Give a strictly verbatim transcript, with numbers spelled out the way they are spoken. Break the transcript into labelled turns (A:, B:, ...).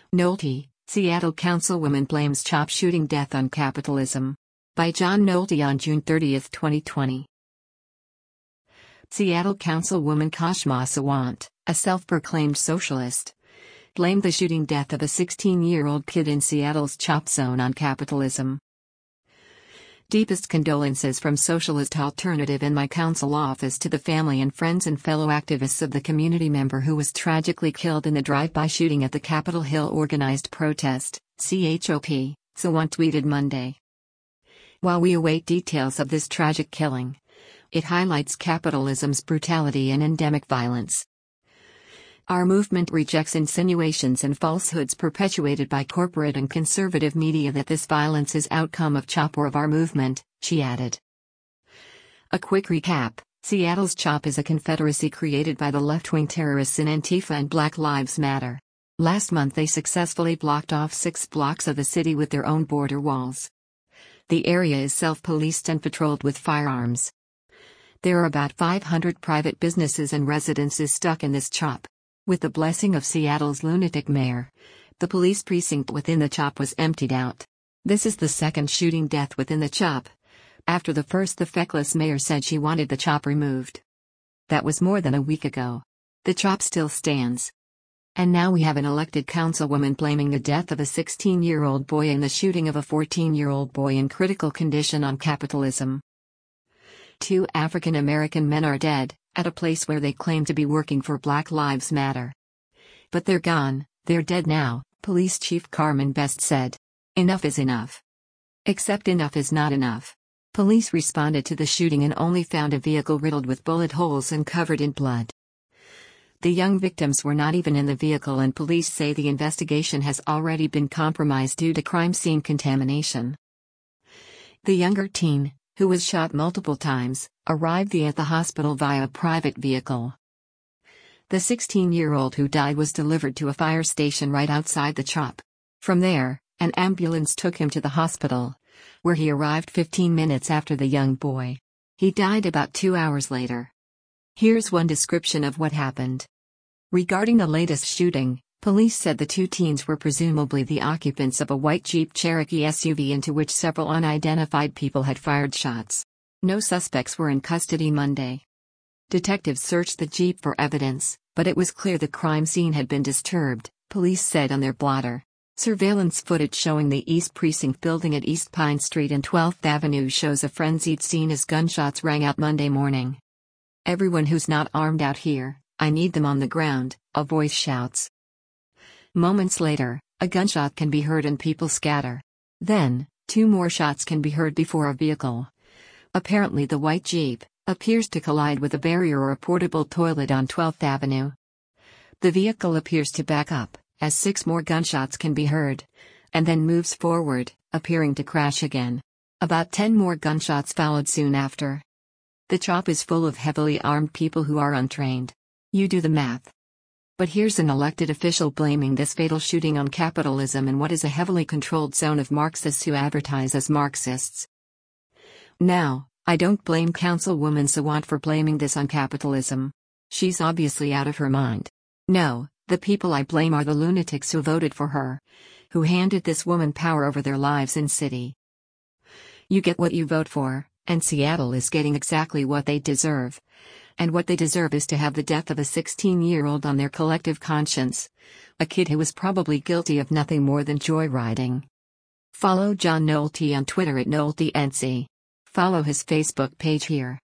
A: Nolte, Seattle councilwoman blames CHOP shooting death on capitalism. By John Nolte on June thirtieth, twenty twenty. Seattle councilwoman Kashma Sawant, a self-proclaimed socialist, blamed the shooting death of a sixteen-year-old kid in Seattle's CHOP zone on capitalism. Deepest condolences from Socialist Alternative in my council office to the family and friends and fellow activists of the community member who was tragically killed in the drive-by shooting at the Capitol Hill organized protest, CHOP, Sawant tweeted Monday. While we await details of this tragic killing, it highlights capitalism's brutality and endemic violence. Our movement rejects insinuations and falsehoods perpetuated by corporate and conservative media that this violence is outcome of CHOP or of our movement, she added. A quick recap: Seattle's CHOP is a confederacy created by the left-wing terrorists in Antifa and Black Lives Matter. Last month they successfully blocked off six blocks of the city with their own border walls. The area is self-policed and patrolled with firearms. There are about five hundred private businesses and residences stuck in this CHOP. With the blessing of Seattle's lunatic mayor, the police precinct within the CHOP was emptied out. This is the second shooting death within the CHOP. After the first, the feckless mayor said she wanted the CHOP removed. That was more than a week ago. The CHOP still stands. And now we have an elected councilwoman blaming the death of a sixteen-year-old boy and the shooting of a fourteen-year-old boy in critical condition on capitalism. Two African American men are dead, at a place where they claim to be working for Black Lives Matter. But they're gone, they're dead now, Police Chief Carmen Best said. Enough is enough. Except enough is not enough. Police responded to the shooting and only found a vehicle riddled with bullet holes and covered in blood. The young victims were not even in the vehicle, and police say the investigation has already been compromised due to crime scene contamination. The younger teen, who was shot multiple times, arrived at the hospital via a private vehicle. The sixteen-year-old who died was delivered to a fire station right outside the CHOP. From there, an ambulance took him to the hospital, where he arrived fifteen minutes after the young boy. He died about two hours later. Here's one description of what happened. Regarding the latest shooting, police said the two teens were presumably the occupants of a white Jeep Cherokee S U V into which several unidentified people had fired shots. No suspects were in custody Monday. Detectives searched the Jeep for evidence, but it was clear the crime scene had been disturbed, police said on their blotter. Surveillance footage showing the East Precinct building at East Pine Street and twelfth Avenue shows a frenzied scene as gunshots rang out Monday morning. "Everyone who's not armed out here, I need them on the ground," a voice shouts. Moments later, a gunshot can be heard and people scatter. Then, two more shots can be heard before a vehicle, apparently the white Jeep, appears to collide with a barrier or a portable toilet on twelfth Avenue. The vehicle appears to back up, as six more gunshots can be heard, and then moves forward, appearing to crash again. About ten more gunshots followed soon after. The CHOP is full of heavily armed people who are untrained. You do the math. But here's an elected official blaming this fatal shooting on capitalism in what is a heavily controlled zone of Marxists who advertise as Marxists. Now, I don't blame Councilwoman Sawant for blaming this on capitalism. She's obviously out of her mind. No, the people I blame are the lunatics who voted for her, who handed this woman power over their lives and city. You get what you vote for, and Seattle is getting exactly what they deserve. And what they deserve is to have the death of a sixteen-year-old on their collective conscience. A kid who was probably guilty of nothing more than joyriding. Follow John Nolte on Twitter at NolteNC. Follow his Facebook page here.